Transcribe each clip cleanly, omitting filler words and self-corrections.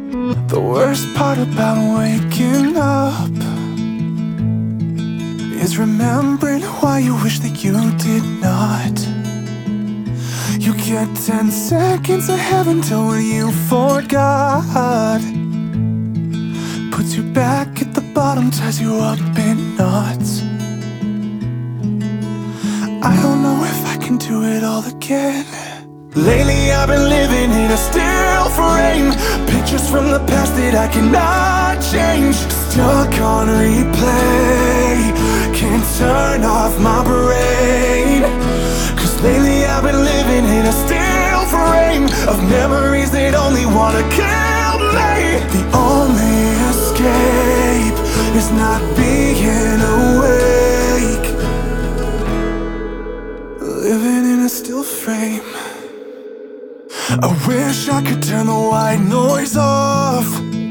The worst part about waking up is remembering why you wish that you did not. You get 10 seconds of heaven till when you forgot. Puts you back at the bottom, ties you up in knots. I don't know if I can do it all again. Lately I've been living in a still frame, pictures from the past that I cannot change. Stuck on replay, can't turn off my brain. Cause lately I've been living in a still frame of memories that only wanna kill me. The only escape is not being awake, living in a still frame. I wish I could turn the white noise off,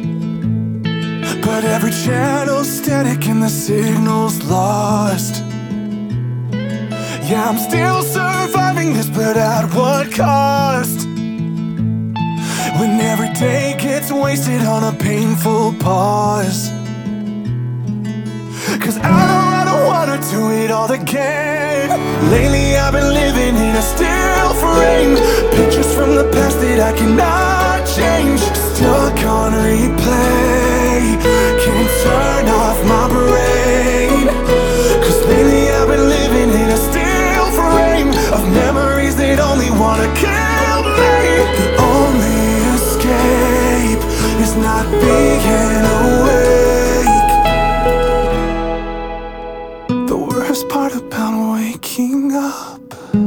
but every channel's static and the signal's lost. Yeah, I'm still surviving this, but at what cost? When every day gets wasted on a painful pause. Cause I don't wanna do it all again. Lately I've been living in a still frame, pictures from the past that I cannot change. Stuck on replay, can't turn off my brain. Cause lately I've been living in a still frame of memories that only wanna kill me. The only escape is not being awake. The worst part about waking up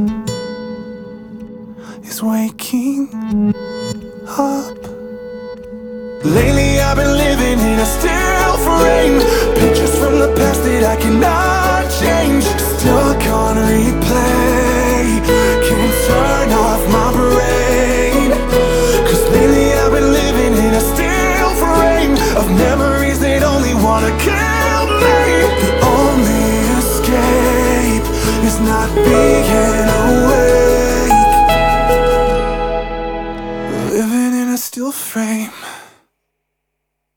is waking up. Lately I've been living in a still frame, pictures from the past that I cannot change. Stuck on